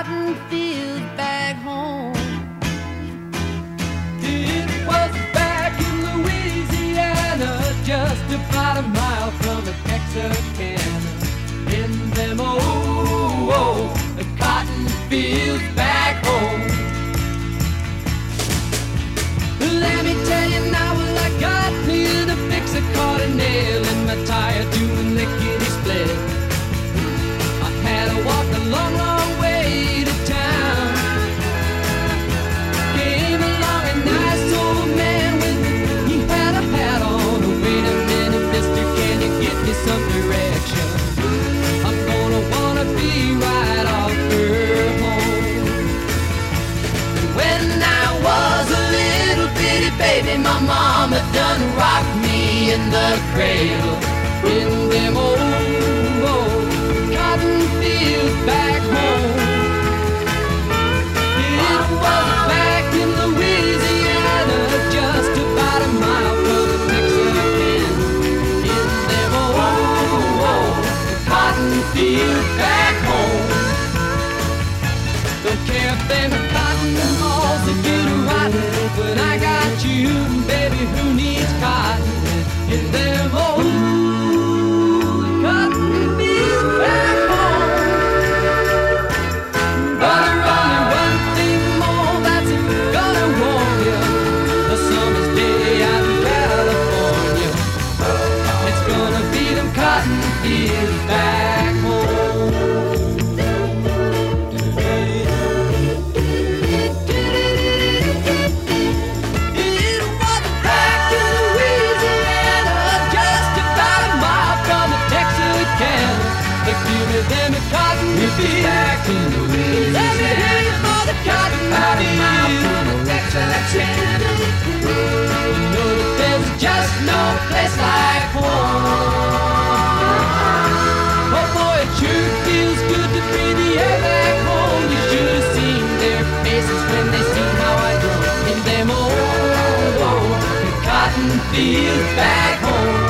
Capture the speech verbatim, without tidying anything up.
cotton fields back home. It was back in Louisiana, just about a mile from the Texarkana. In them old, old cotton fields back home. Let me tell you now, well, I got here to fix a caught a nail in my tire doing lickety split. I had to walk a long, long way to town. Came along a nice old man with he had a hat on. Oh, wait a minute, mister, can you give me some direction? I'm gonna wanna be right off her home. When I was a little bitty baby, my mama done rocked me in the cradle. In them old, old cotton fields back home. It was back in Louisiana, just about a mile from the Texarkana. In them old, old cotton fields back home. Don't care if them cotton balls that get rotten. When I got you, baby, who needs cotton? In them old cotton fields back home. But only one thing more that's gonna warm you. The summer's day out in California. It's gonna be them cotton fields back home. It was back in Louisiana, just about a mile from the Texarkana. But give me them cotton fields back in Louisiana. Let me hear you for the cotton fields. You know that there's just no place like home. Oh boy, it sure feels good to breathe the air back home. You should have seen their faces when they seen how I drove in them old, old cotton fields back home.